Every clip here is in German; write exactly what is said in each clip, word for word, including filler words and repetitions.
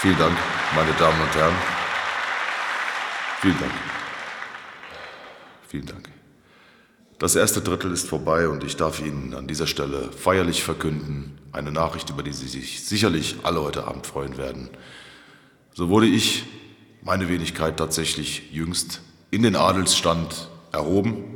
Vielen Dank, meine Damen und Herren. Vielen Dank. Vielen Dank. Das erste Drittel ist vorbei und ich darf Ihnen an dieser Stelle feierlich verkünden, eine Nachricht, über die Sie sich sicherlich alle heute Abend freuen werden. So wurde ich, meine Wenigkeit, tatsächlich jüngst in den Adelsstand erhoben.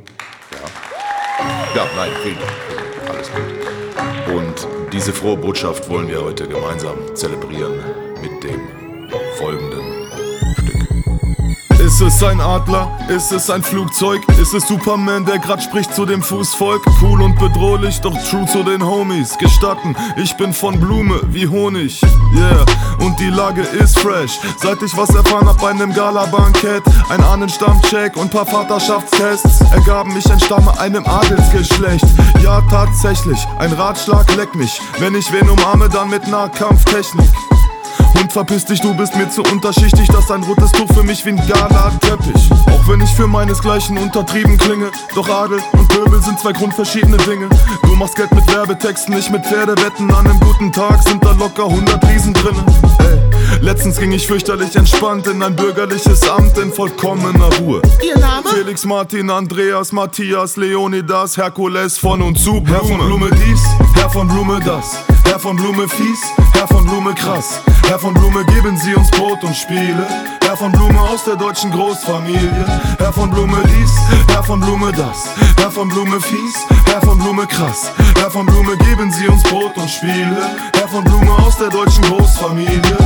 Ja, ja nein, vielen Dank. Alles gut. Und diese frohe Botschaft wollen wir heute gemeinsam zelebrieren mit dem folgenden Stück. Ist es ein Adler? Ist es ein Flugzeug? Ist es Superman, der grad spricht zu dem Fußvolk? Cool und bedrohlich, doch true zu den Homies. Gestatten, ich bin von Blume wie Honig. Yeah, und die Lage ist fresh. Seit ich was erfahren hab bei nem Gala-Bankett. Ein Ahnenstammcheck und paar Vaterschaftstests ergaben, ich entstamme einem Adelsgeschlecht. Ja, tatsächlich, ein Ratschlag leckt mich. Wenn ich wen umarme, dann mit Nahkampftechnik. Und verpiss dich, du bist mir zu unterschichtig. Das ist ein rotes Tuch für mich wie ein Gala-Teppich. Auch wenn ich für meinesgleichen untertrieben klinge. Doch Adel und Pöbel sind zwei grundverschiedene Dinge. Du machst Geld mit Werbetexten, nicht mit Pferdewetten. An einem guten Tag sind da locker hundert Riesen drinne. Ey, letztens ging ich fürchterlich entspannt in ein bürgerliches Amt in vollkommener Ruhe. Ihr Name? Felix, Martin, Andreas, Matthias, Leonidas, Herkules, von und zu Blume. Herr von Blume dies, Herr von Blume das. Herr von Blume fies, Herr von Blume krass. Herr von Blume, geben Sie uns Brot und Spiele. Herr von Blume aus der deutschen Großfamilie. Herr von Blume dies, Herr von Blume das. Herr von Blume fies, Herr von Blume krass. Herr von Blume, geben Sie uns Brot und Spiele. Herr von Blume aus der deutschen Großfamilie.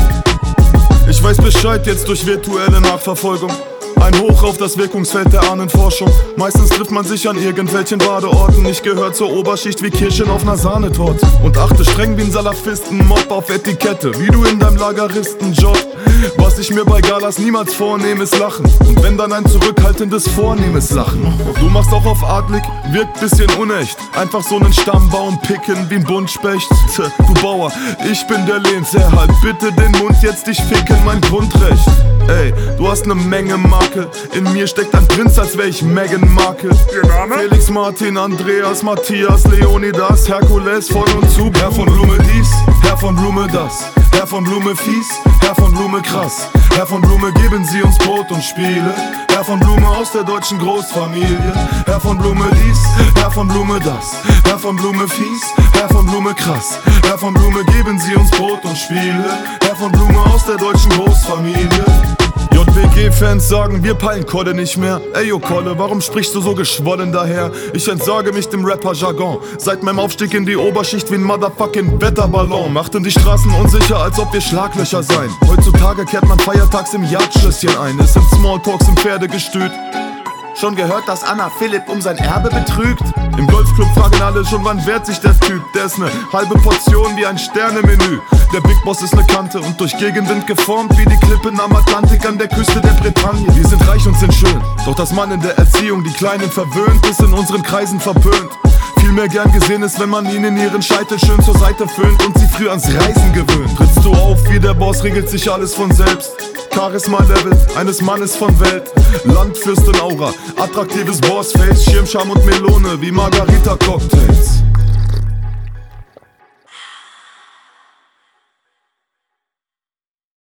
Ich weiß Bescheid jetzt durch virtuelle Nachverfolgung. Ein Hoch auf das Wirkungsfeld der Ahnenforschung. Meistens trifft man sich an irgendwelchen Badeorten. Ich gehör zur Oberschicht wie Kirschen auf ner Sahnetorte. Und achte streng wie ein Salafisten, Mob auf Etikette, wie du in deinem Lageristenjob. Was ich mir bei Galas niemals vornehme, ist Lachen. Und wenn dann ein zurückhaltendes, vornehmes Lachen. Du machst auch auf adlig, wirkt bisschen unecht. Einfach so nen Stammbaum picken wie ein Buntspecht. Du Bauer, ich bin der Lehnsherr, halt bitte den Mund, jetzt dich ficken, mein Grundrecht. Ey, du hast ne Menge Makel. In mir steckt ein Prinz, als wär ich Meghan Markle. Ihr Name? Felix, Martin, Andreas, Matthias, Leonidas, Herkules, von und zu Blume. Herr von Blume dies, Herr von Blume das. Herr von Blume fies, Herr von Blume krass. Herr von Blume, geben Sie uns Brot und Spiele. Herr von Blume aus der deutschen Großfamilie. Herr von Blume dies, Herr von Blume das. Herr von Blume fies, Herr von Blume krass. Herr von Blume, geben Sie uns Brot und Spiele. Herr von Blume aus der deutschen Großfamilie. J W G-Fans sagen, wir peilen Kolle nicht mehr. Ey, yo Kolle, warum sprichst du so geschwollen daher? Ich entsage mich dem Rapper-Jargon. Seit meinem Aufstieg in die Oberschicht wie ein motherfucking Wetterballon. Machten die Straßen unsicher, als ob wir Schlaglöcher seien. Heutzutage kehrt man feiertags im Jagdschlösschen ein. Es sind Smalltalks im Pferdegestüt. Schon gehört, dass Anna Philipp um sein Erbe betrügt? Im Golfclub fragen alle schon, wann wehrt sich der Typ? Der ist ne halbe Portion wie ein Sternemenü. Der Big Boss ist ne Kante und durch Gegenwind geformt wie die Klippen am Atlantik an der Küste der Bretagne. Wir sind reich und sind schön, doch dass man in der Erziehung die Kleinen verwöhnt, ist in unseren Kreisen verpönt. Vielmehr gern gesehen ist, wenn man ihnen ihren Scheitel schön zur Seite föhnt und sie früh ans Reisen gewöhnt. Trittst du auf wie der Boss, regelt sich alles von selbst. Charisma-Level eines Mannes von Welt. Landfürstin-Aura, attraktives Bossface, Schirmscham und Melone wie Margarita-Cocktails.